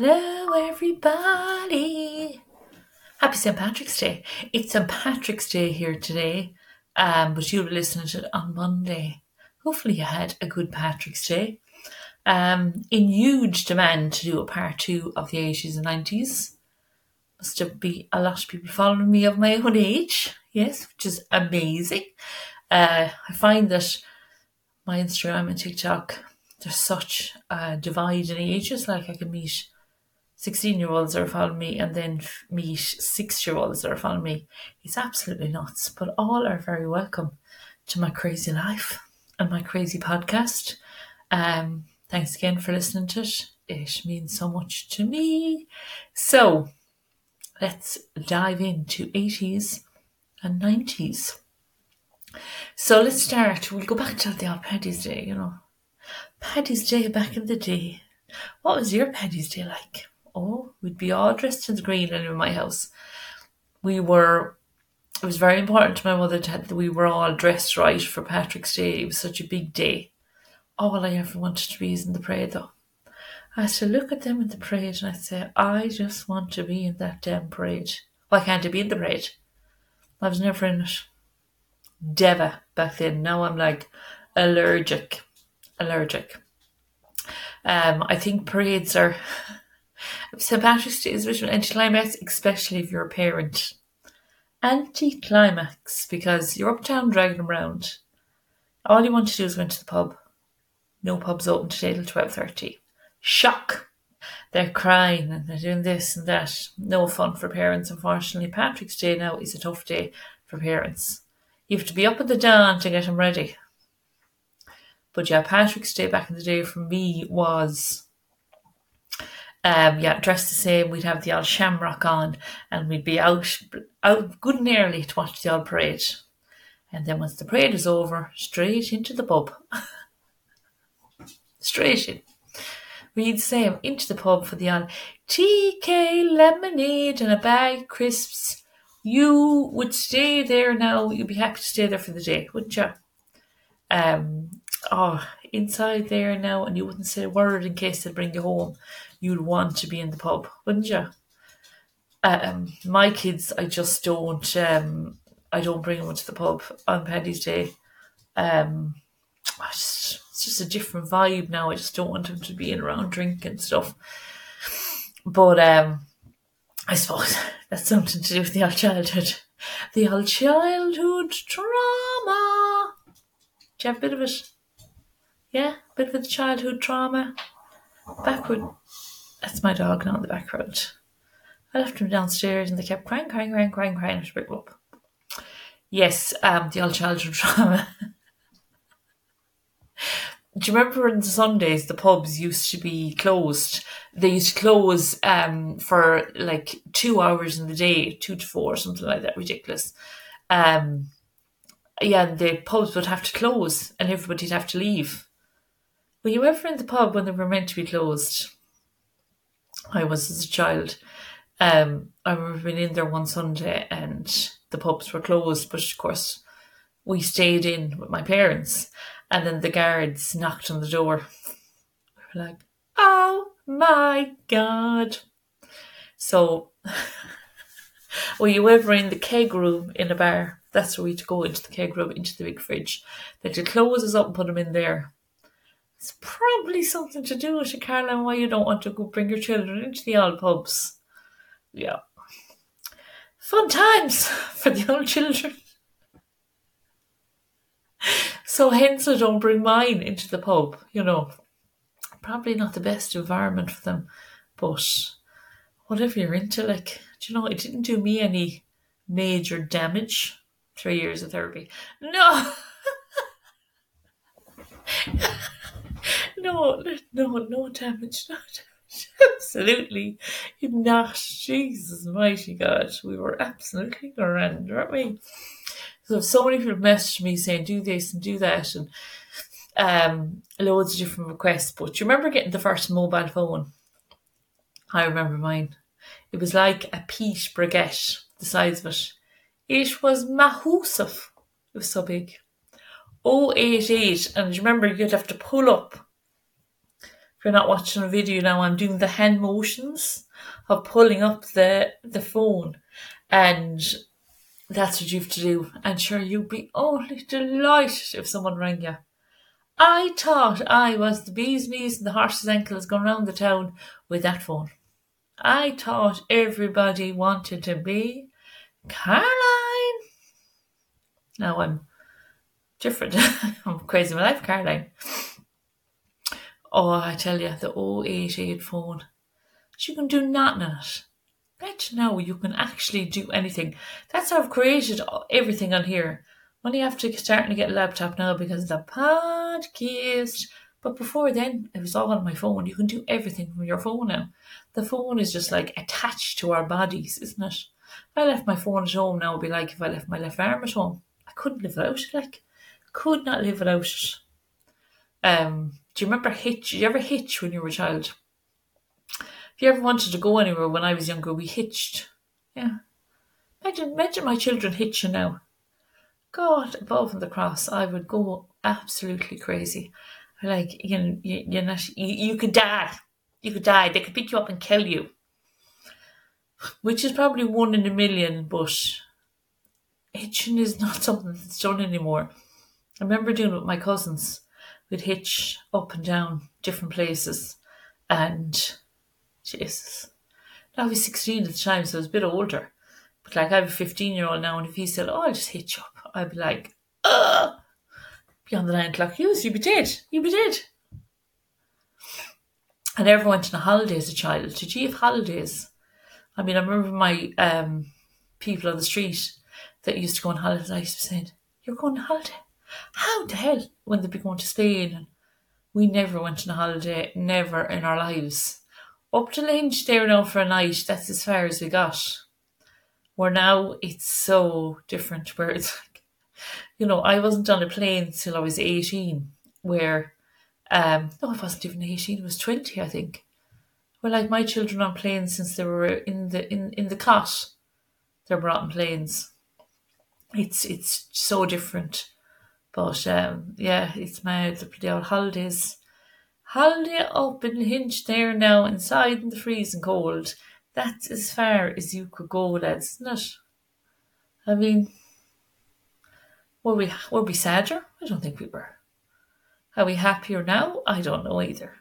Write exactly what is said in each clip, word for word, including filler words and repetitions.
Hello, everybody. Happy Saint Patrick's Day. It's Saint Patrick's Day here today, um, but you'll be listening to it on Monday. Hopefully you had a good Patrick's Day. Um, in huge demand to do a part two of the eighties and nineties. Must be a lot of people following me of my own age, yes, which is amazing. Uh, I find that my Instagram and TikTok, there's such a divide in ages. Like I can meet sixteen-year-olds that are following me and then meet six-year-olds that are following me. It's absolutely nuts, but all are very welcome to my crazy life and my crazy podcast. Um, thanks again for listening to it. It means so much to me. So let's dive into eighties and nineties. So let's start. We'll go back to the old Paddy's Day, you know. Paddy's Day back in the day. What was your Paddy's Day like? Oh, we'd be all dressed in green in my house. We were, it was very important to my mother that we were all dressed right for Patrick's Day. It was such a big day. All I ever wanted to be is in the parade though. I used to look at them in the parade and I'd say, I just want to be in that damn parade. Why can't I be in the parade? I was never in it. Deva back then. Now I'm like allergic. Allergic. Um, I think parades are... Saint Patrick's Day is a bit of an anticlimax, especially if you're a parent. Anticlimax, because you're uptown dragging them around. All you want to do is go into the pub. No pubs open today till twelve thirty. Shock! They're crying and they're doing this and that. No fun for parents, unfortunately. Patrick's Day now is a tough day for parents. You have to be up at the dawn to get them ready. But yeah, Patrick's Day back in the day for me was... Um, yeah, dressed the same. We'd have the old shamrock on and we'd be out out good and early to watch the old parade. And then once the parade was over, straight into the pub. Straight in. We'd say into the pub for the old T K lemonade and a bag of crisps. You would stay there now. You'd be happy to stay there for the day, wouldn't you? Um, oh, inside there now, and you wouldn't say a word in case they'd bring you home. You'd want to be in the pub, wouldn't you? Um, my kids, I just don't. Um, I don't bring them to the pub on Paddy's Day. Um, I just, it's just a different vibe now. I just don't want them to be in around drinking and stuff. But um, I suppose that's something to do with the old childhood, the old childhood trauma. Do you have a bit of it? Yeah, a bit of the childhood trauma. Backward. That's my dog now in the background. I left him downstairs and they kept crying, crying, crying, crying, crying. I had to pick him up. Yes, um, the old childhood trauma. Do you remember on Sundays the pubs used to be closed? They used to close um, for like two hours in the day, two to four, something like that, ridiculous. Um, yeah, the pubs would have to close and everybody'd have to leave. Were you ever in the pub when they were meant to be closed? I was as a child. Um, I remember being in there one Sunday and the pubs were closed, but of course we stayed in with my parents and then the guards knocked on the door. We were like, oh my God. So, were you ever in the keg room in a bar? That's where we had to go, into the keg room, into the big fridge. They had to close us up and put them in there. It's probably something to do with it, Caroline, why you don't want to go bring your children into the old pubs. Yeah. Fun times for the old children. So hence I don't bring mine into the pub, you know. Probably not the best environment for them, but whatever you're into, like, do you know, it didn't do me any major damage. Three years of therapy. No! No, no, no damage, no damage. Absolutely not. Jesus mighty God. We were absolutely grand, weren't we? So so many people messaged me saying, do this and do that, and um, loads of different requests. But do you remember getting the first mobile phone? I remember mine. It was like a peach baguette, the size of it. It was massive. It was so big. oh eight eight, and do you remember you'd have to pull up if you're not watching a video now, I'm doing the hand motions of pulling up the, the phone, and that's what you have to do. And sure, you'd be only delighted if someone rang you. I thought I was the bee's knees and the horse's ankles going round the town with that phone. I thought everybody wanted to be Caroline. Now I'm different. I'm crazy in my life, Caroline. Oh, I tell you, the oh eight eight phone. You can do nothing in it. Bet now you can actually do anything. That's how I've created everything on here. Only have to start to get a laptop now because of the podcast. But before then, it was all on my phone. You can do everything from your phone now. The phone is just like attached to our bodies, isn't it? If I left my phone at home now, it would be like if I left my left arm at home. I couldn't live without it. Like, could not live without it. Um, do you remember hitch? Did you ever hitch when you were a child? If you ever wanted to go anywhere when I was younger, we hitched. Yeah. Imagine, imagine my children hitching now. God above and the cross, I would go absolutely crazy. Like, you know, you, you're not, you, you could die. You could die. They could pick you up and kill you. Which is probably one in a million, but hitching is not something that's done anymore. I remember doing it with my cousins. We'd hitch up and down different places. And, Jesus. I was sixteen at the time, so I was a bit older. But like, I have a fifteen-year-old now, and if he said, oh, I'll just hitch up, I'd be like, ugh. Beyond the nine o'clock news, you'd be dead. You'd be dead. I never went on a holiday as a child. Did you have holidays? I mean, I remember my um, people on the street that used to go on holidays. I used to say, you're going on holiday? How the hell? When they'd be going to Spain. And we never went on a holiday, never in our lives. Up to Lynch there now for a night, that's as far as we got. Where now it's so different, where it's like, you know, I wasn't on a plane till I was eighteen, where, um, no, I wasn't even eighteen, I was twenty, I think. Where like my children on planes since they were in the in, in the cot, they were on planes. It's it's so different. But um, yeah, it's mad, the bloody old holidays. Holiday up in Hinch there now, inside in the freezing cold. That's as far as you could go, lads, isn't it? I mean, were we were we sadder? I don't think we were. Are we happier now? I don't know either.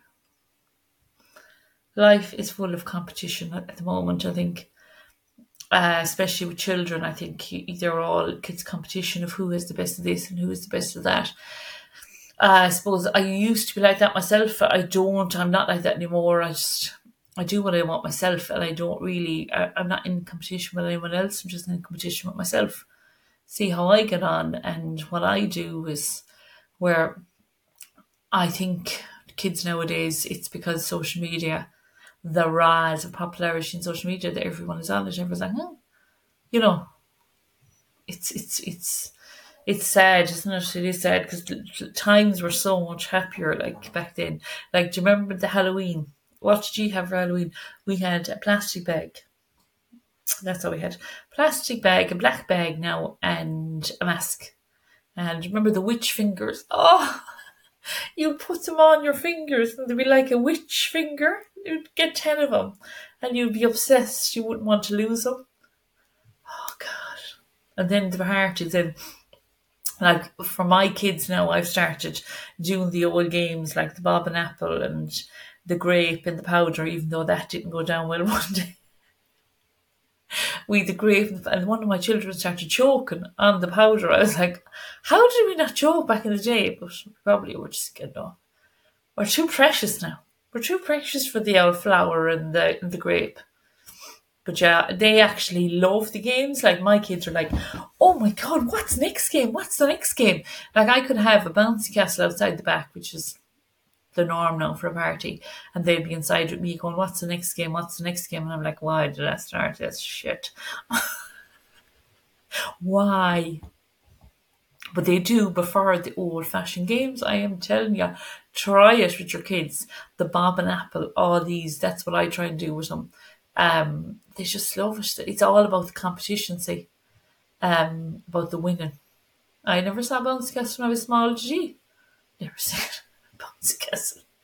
Life is full of competition at the moment, I think. Uh, especially with children, I think they're all kids' competition of who is the best of this and who is the best of that. Uh, I suppose I used to be like that myself. I don't. I'm not like that anymore. I just, I do what I want myself, and I don't really, I, I'm not in competition with anyone else. I'm just in competition with myself. See how I get on, and what I do is where I think kids nowadays, it's because social media, the rise of popularity in social media, that everyone is on it. Everyone's like, oh, you know, it's it's it's it's sad, isn't it? It is sad because times were so much happier, like back then. Like, do you remember the Halloween? What did you have for Halloween? We had a plastic bag. That's all we had. Plastic bag, a black bag now, and a mask. And remember the witch fingers? Oh, you put them on your fingers and they'd be like a witch finger. You'd get ten of them and you'd be obsessed. You wouldn't want to lose them. Oh, God. And then the part is then, like, for my kids now, I've started doing the old games like the bob and apple and the grape and the powder, even though that didn't go down well one day. We the grape, and one of my children started choking on the powder. I was like, how did we not choke back in the day? But probably we're just getting on. We're too precious now. We're too precious for the old flower and the and the grape. But yeah, they actually love the games. Like, my kids are like, oh my God, what's next game? What's the next game? Like, I could have a bouncy castle outside the back, which is the norm now for a party, and they'd be inside with me going, what's the next game? What's the next game? And I'm like, why did I start this shit? Why? But they do prefer the old-fashioned games. I am telling you, try it with your kids. The bob and apple, all these, that's what I try and do with them. Um, they just love it. It's all about the competition, see, um, about the winning. I never saw Bouncy Castle when I was small. Did you? Never seen it. Bouncy Castle.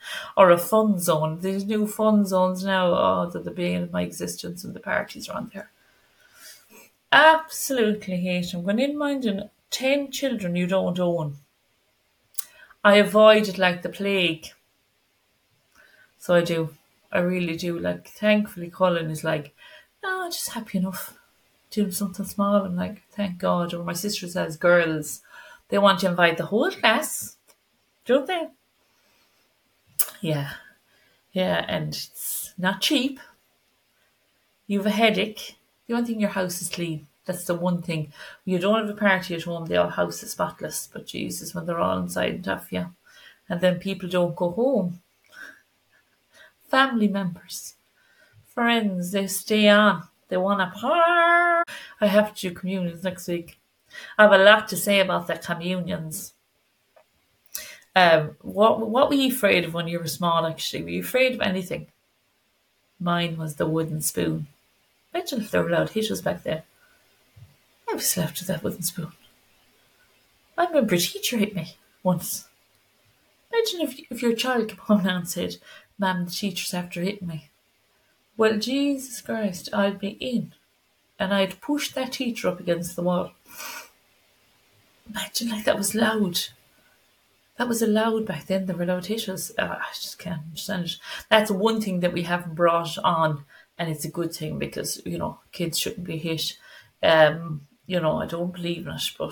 or a fun zone. These new fun zones now, oh, that the bane of my existence when the parties are on there. Absolutely hate them. When in minding ten children you don't own, I avoid it like the plague. So I do. I really do. Like, thankfully, Colin is like, no, I'm just happy enough doing something small. I'm like, thank God. Or my sister says, girls, they want to invite the whole class, don't they? Yeah. Yeah, and it's not cheap. You have a headache. The only thing, your house is clean. That's the one thing. When you don't have a party at home, the house is spotless. But Jesus, when they're all inside and stuff, yeah. And then people don't go home. Family members, friends, they stay on. They want to party. I have to do communions next week. I have a lot to say about the communions. Um, what what were you afraid of when you were small, actually? Were you afraid of anything? Mine was the wooden spoon. Imagine if they were allowed to hit us back then. I was left with that wooden spoon. I remember a teacher hit me once. Imagine if, if your child came home and said, Ma'am, the teacher's after hitting me. Well, Jesus Christ, I'd be in. And I'd push that teacher up against the wall. Imagine, like, that was loud. That was allowed back then. They were allowed to hit us. Uh, I just can't understand it. That's one thing that we haven't brought on. And it's a good thing because, you know, kids shouldn't be hit. Um, you know, I don't believe in it, but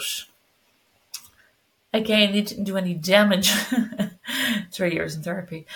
again, it didn't do any damage. Three years in therapy.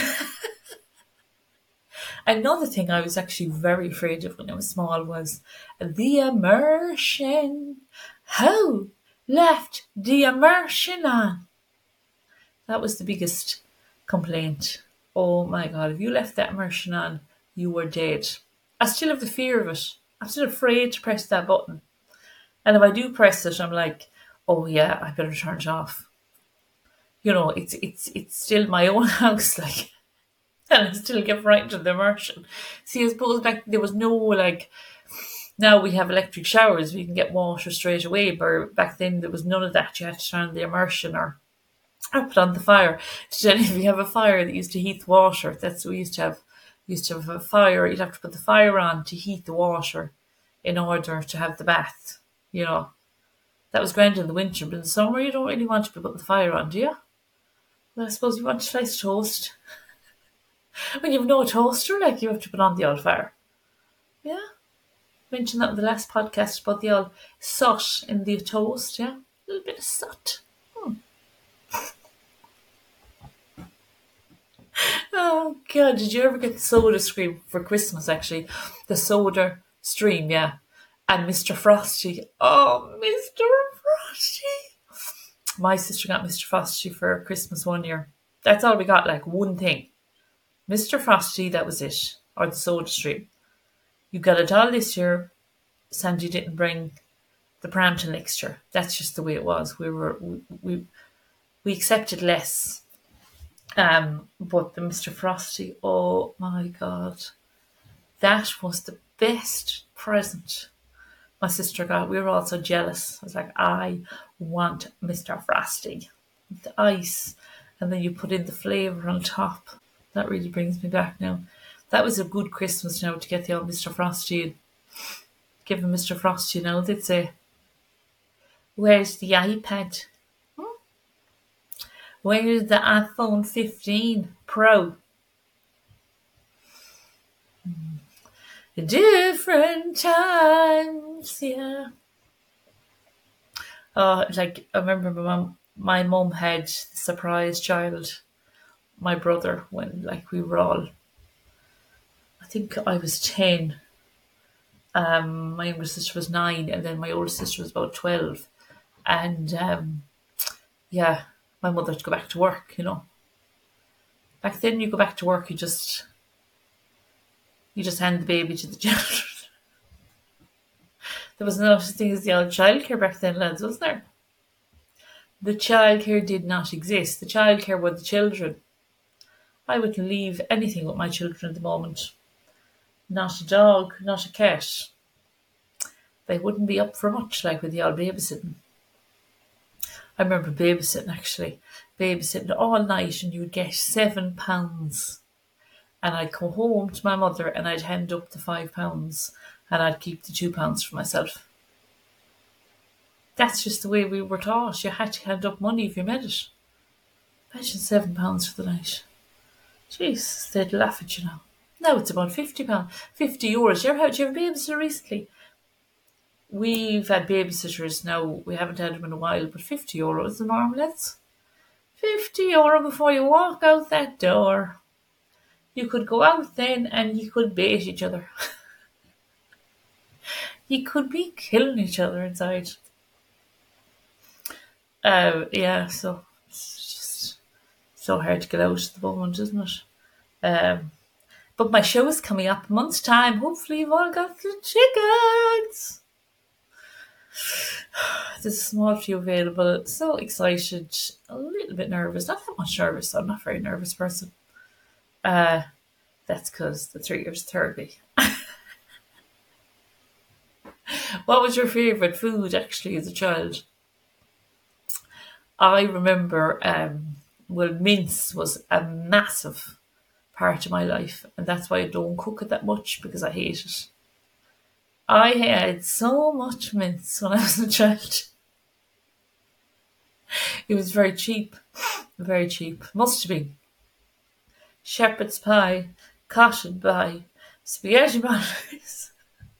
Another thing I was actually very afraid of when I was small was the immersion. Who left the immersion on? That was the biggest complaint. Oh my God, if you left that immersion on, you were dead. I still have the fear of it. I'm still afraid to press that button. And if I do press it, I'm like, oh yeah, I better turn it off. You know, it's it's it's still my own house, like, and I still get frightened of the immersion. See, I suppose back there was no, like, now we have electric showers, we can get water straight away, but back then there was none of that. You had to turn the immersion or, or put on the fire. So then if you have a fire that used to heat the water, that's what we used to have. We used to have a fire, you'd have to put the fire on to heat the water in order to have the bath, you know. That was grand in the winter, but in the summer you don't really want to be putting the fire on, do you? Well, I suppose you want a slice of toast. When you have no toaster, like, you have to put on the old fire. Yeah. Mentioned that in the last podcast about the old soot in the toast, yeah? A little bit of soot. Hmm. Oh, God, did you ever get the Soda Stream for Christmas, actually? The Soda Stream, yeah. And Mister Frosty. Oh, Mister Frosty. My sister got Mister Frosty for Christmas one year. That's all we got, like, one thing. Mister Frosty, that was it. Or the Soda Stream. You got it all this year. Sandy didn't bring the pram till next year. That's just the way it was. We were we we, we accepted less. Um, but the Mister Frosty, oh my God, that was the best present my sister got. We were all so jealous. I was like, I want Mister Frosty, the ice, and then you put in the flavour on top. That really brings me back now. That was a good Christmas now to get the old Mister Frosty and give him Mister Frosty now. They'd say, where's the iPad? Hmm? Where's the iPhone fifteen Pro? Hmm. Different times, yeah. Oh, like, I remember my mum, my mum had the surprise child, my brother, when, like, we were all, I think I was ten. Um, my younger sister was nine, and then my older sister was about twelve. And um, yeah, my mother had to go back to work, you know. Back then, you go back to work, you just you just hand the baby to the children. There was no such thing as the old childcare back then, lads, wasn't there? The childcare did not exist. The childcare were the children. I wouldn't leave anything with my children at the moment. Not a dog, not a cat. They wouldn't be up for much, like, with the old babysitting. I remember babysitting, actually. babysitting all night and you would get seven pounds. And I'd come home to my mother and I'd hand up the five pounds and I'd keep the two pounds for myself. That's just the way we were taught. You had to hand up money if you made it. Imagine seven pounds for the night. Jeez, they'd laugh at you now. Now it's about fifty pounds, fifty euros. You ever had, you have a babysitter recently? We've had babysitters now. We haven't had them in a while, but fifty euros is the norm, lads. fifty euro before you walk out that door. You could go out then and you could bait each other. You could be killing each other inside. Uh, yeah, so it's just so hard to get out at the moment, isn't it? Um, but my show is coming up a month's time. Hopefully you've all got the tickets. There's a small few available. So excited. A little bit nervous. Not that much nervous. I'm not a very nervous person. Uh, that's because the three years therapy. What was your favourite food, actually, as a child? I remember, um, well, mince was a massive part of my life, and that's why I don't cook it that much, because I hate it. I had so much mince when I was a child. It was very cheap, very cheap. Must have been. Shepherd's pie, cotton pie, spaghetti bolognese.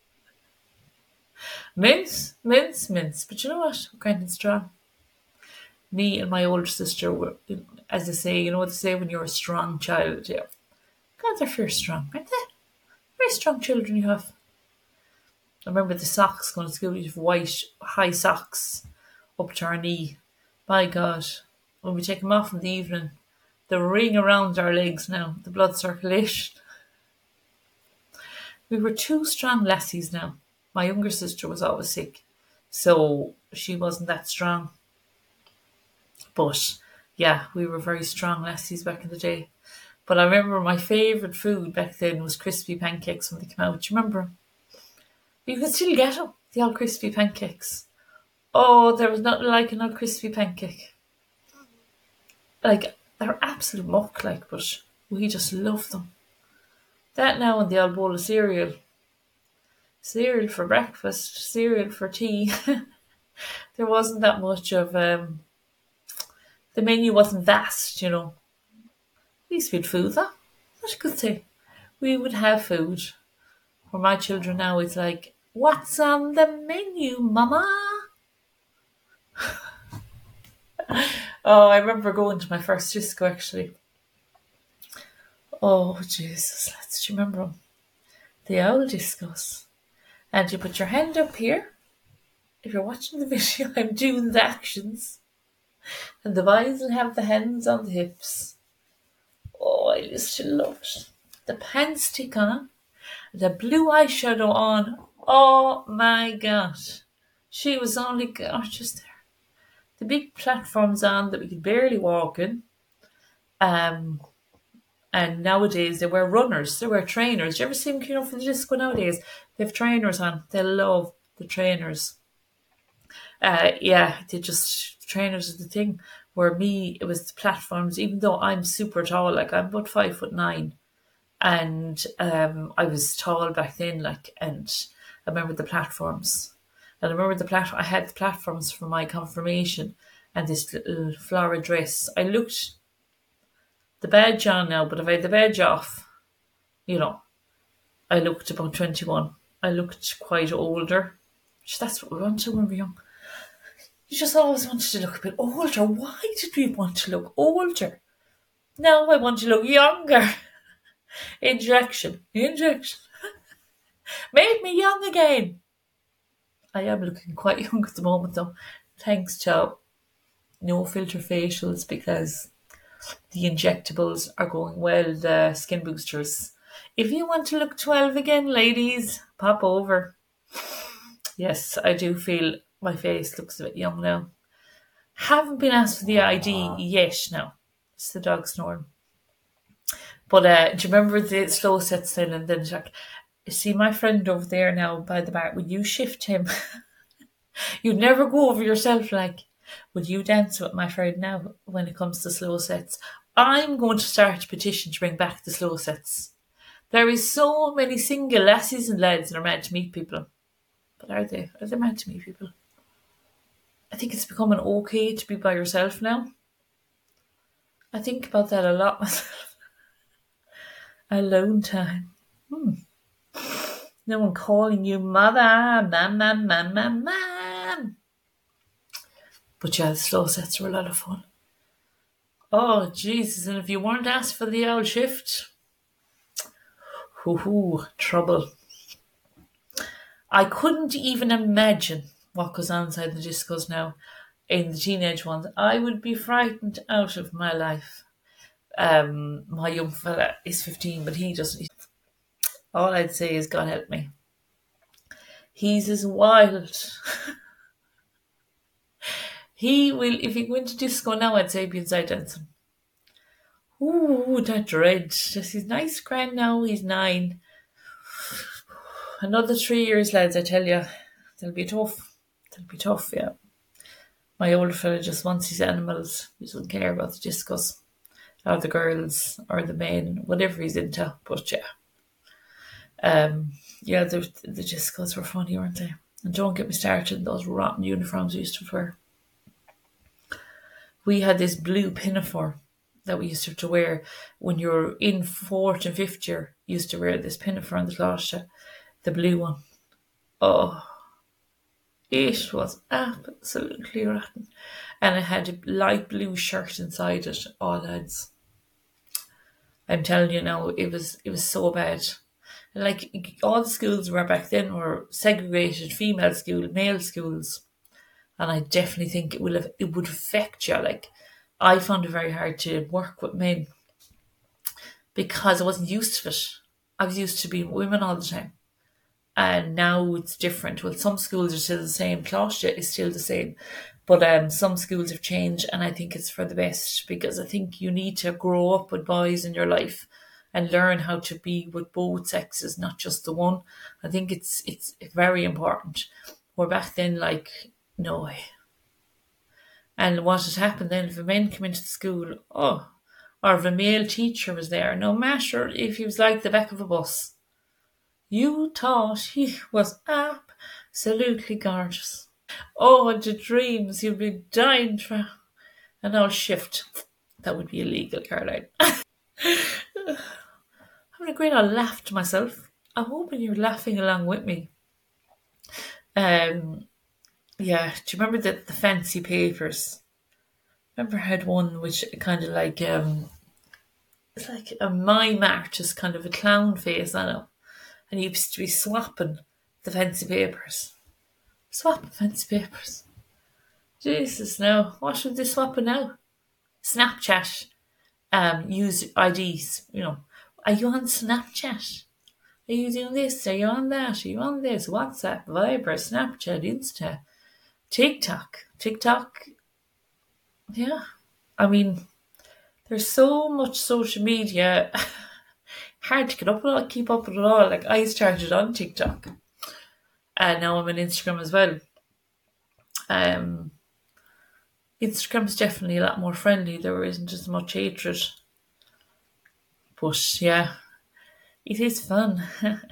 Mince, mince, mince. But you know what? We're kind of strong. Me and my older sister were, as they say, you know what they say when you're a strong child, yeah. God, they're very strong, aren't they? Very strong children you have. I remember the socks going to school, you have white, high socks up to our knee. My God, when we take them off in the evening, the ring around our legs now, the blood circulation. We were two strong lassies now. My younger sister was always sick, so she wasn't that strong. But yeah, we were very strong lassies back in the day. But I remember my favourite food back then was crispy pancakes when they came out. Do you remember? You could still get them, the old crispy pancakes. Oh, there was nothing like an old crispy pancake. Like, they're absolute muck, like, but we just love them. That now and the old bowl of cereal. Cereal for breakfast, cereal for tea. There wasn't that much of... um. The menu wasn't vast, you know. At least we had food, though. That's a good thing. We would have food. For my children now, it's like, what's on the menu, mama? Oh, I remember going to my first disco, actually. Oh, Jesus, let's do you remember them? The old discos. And you put your hand up here. If you're watching the video, I'm doing the actions. And the boys will have the hands on the hips. Oh, I used to love it. The pants stick on. The blue eyeshadow on. Oh my God. She was only gorgeous there. The big platforms on that we could barely walk in. Um, and nowadays they wear runners. They wear trainers. Do you ever see them, you know, for the disco nowadays? They have trainers on. They love the trainers. Uh, yeah, they just, trainers is the thing. Where me, it was the platforms, even though I'm super tall, like I'm about five foot nine. And um, I was tall back then, like, and I remember the platforms. And I remember the plat- I had the platforms for my confirmation and this little floral dress. I looked the badge on now, but if I had the badge off, you know, I looked about twenty-one. I looked quite older. That's what we wanted when we were young. You just always wanted to look a bit older. Why did we want to look older? Now I want to look younger. Injection. Injection. Make me young again. I am looking quite young at the moment though. Thanks to no filter facials because the injectables are going well, the skin boosters. If you want to look twelve again, ladies, pop over. Yes, I do feel my face looks a bit young now. Haven't been asked for the I D yet now. It's the dog snoring. But uh, do you remember the slow set still and then like, see my friend over there now by the bar, when you shift him, you'd never go over yourself like, Would you dance with my friend now when it comes to slow sets? I'm going to start a petition to bring back the slow sets. There is so many single lassies and lads that are meant to meet people. But are they? Are they meant to meet people? I think it's becoming okay to be by yourself now. I think about that a lot myself. Alone time. Hmm. No one calling you mother, mam, mam, mam, mam, mam. But yeah, the slow sets were a lot of fun. Oh, Jesus, and if you weren't asked for the old shift, hoo hoo, trouble. I couldn't even imagine what goes on inside the discos now in the teenage ones. I would be frightened out of my life. Um, my young fella is fifteen, but he doesn't. All I'd say is, God help me. He's as wild. He will, if he go into disco now, I'd say be inside dancing. Ooh, that dread. Just he's nice grand now, he's nine. Another three years, lads, I tell you. They'll be tough. They'll be tough, yeah. My older fella just wants his animals. He doesn't care about the discos, or the girls, or the men, whatever he's into. But yeah. Um, yeah, the, the discos were funny, weren't they? And don't get me started on those rotten uniforms we used to wear. We had this blue pinafore that we used to have to wear when you were in fourth and fifth year. You used to wear this pinafore on the cloche, the blue one. Oh, it was absolutely rotten. And it had a light blue shirt inside it. Oh, lads. I'm telling you now, it was it was so bad. Like, all the schools were back then were segregated, female school, male schools. And I definitely think it will have, it would affect you. Like, I found it very hard to work with men because I wasn't used to it. I was used to being with women all the time. And now it's different. Well, some schools are still the same. Closhia is still the same. But um, some schools have changed, and I think it's for the best, because I think you need to grow up with boys in your life and learn how to be with both sexes, not just the one. I think it's it's very important. Where back then, like, no way. And what had happened then, if a man came into the school, oh, or if a male teacher was there, no matter if he was like the back of a bus, you thought he was absolutely gorgeous. Oh, the dreams you'd be dying for an old shift. That would be illegal, Caroline. Having a great old laugh to myself. I'm hoping you're laughing along with me. Um, yeah, do you remember the, the fancy papers? Remember I had one which kind of like, um, it's like a mime artist, kind of a clown face on it. And he used to be swapping the fancy papers. Swapping fancy papers. Jesus, now, what should they swapping now? Snapchat. Um, use I Ds, you know. Are you on Snapchat? Are you doing this? Are you on that? Are you on this? WhatsApp, Viber, Snapchat, Insta, TikTok. TikTok. Yeah. I mean, there's so much social media. Hard to get up with it, keep up with it all. Like, I started on TikTok. And now I'm on Instagram as well. Um, Instagram's definitely a lot more friendly. There isn't as much hatred. But yeah, it is fun.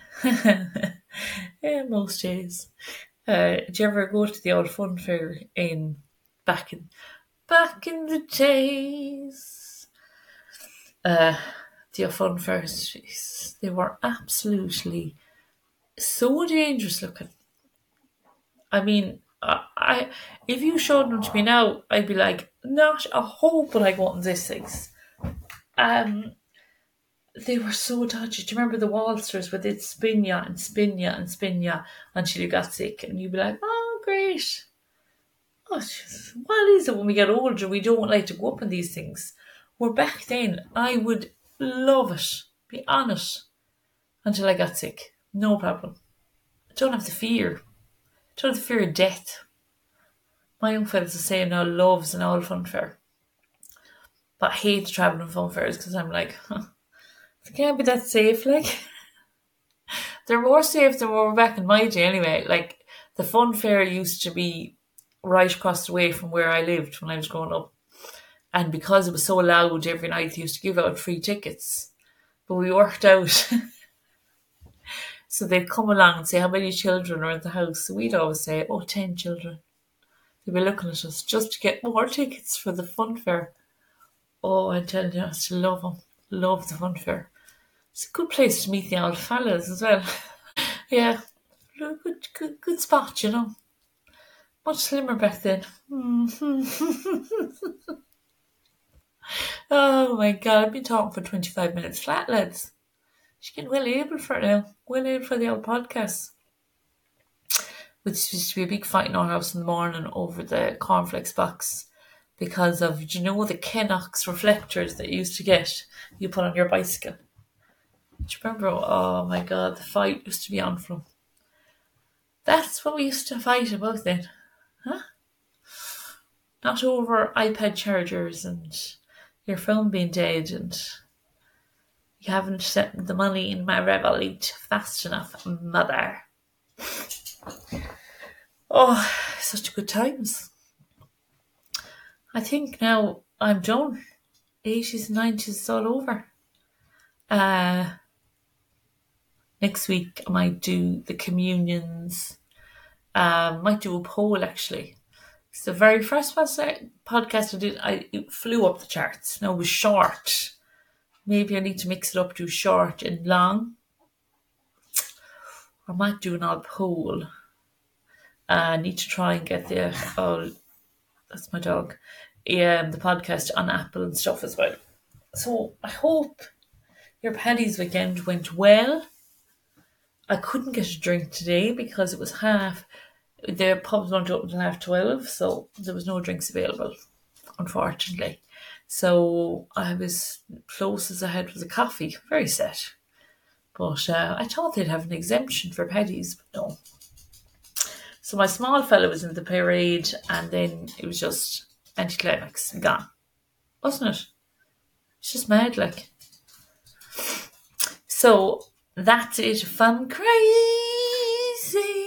Yeah, most days. Uh, did you ever go to the old fun fair in back in back in the days? Uh, the old fun fairs, jeez, they were absolutely so dangerous looking. I mean, I, I if you showed them to me now, I'd be like, not a hope would I go on these things. Um, they were so dodgy. Do you remember the waltzers where they'd spin ya and spin ya and spin ya until you got sick, and you'd be like, oh, great. Oh, Jesus. What is it when we get older? We don't like to go up on these things. Where back then, I would love it, be honest, until I got sick. No problem. I don't have the fear. I don't have the fear of death. My young fella's the same now, loves an old fun fair. But I hate travelling fun fairs because I'm like, huh, it can't be that safe, like. They're more safe than we were back in my day anyway. Like, the fun fair used to be right across the way from where I lived when I was growing up. And because it was so loud every night, they used to give out free tickets. But we worked out. So they'd come along and say how many children are in the house. So we'd always say, oh, ten children. They'd be looking at us just to get more tickets for the fun fair. Oh, I tell you, I still love them. Love the fun fair. It's a good place to meet the old fellas as well. Yeah, good, good, good spot, you know. Much slimmer back then. Oh my God, I've been talking for twenty-five minutes flat, lads. She's getting well able for it now. Well able for the old podcast. Which used to be a big fight in our house in the morning over the cornflakes box because of, do you know, the Kennox reflectors that you used to get you put on your bicycle. Do you remember? Oh my God, the fight used to be on from. That's what we used to fight about then. Huh? Not over iPad chargers and your phone being dead and you haven't sent the money in my Revolut fast enough, mother. Oh, such good times. I think now I'm done. eighties and nineties is all over. Uh, next week I might do the communions. Um, might do a poll actually. It's the very first podcast I did. I it flew up the charts. Now it was short. Maybe I need to mix it up, do short and long. I might do an odd poll. Uh, I need to try and get the oh, that's my dog. Yeah, the podcast on Apple and stuff as well. So I hope your Paddy's weekend went well. I couldn't get a drink today because it was half. The pubs weren't open until half twelve, so there was no drinks available, unfortunately. So I was closest I had was a coffee, very set. But uh, I thought they'd have an exemption for Paddy's, but no. So my small fella was in the parade, and then it was just anticlimax, gone, wasn't it? It's just mad, like. So that's it from Crazy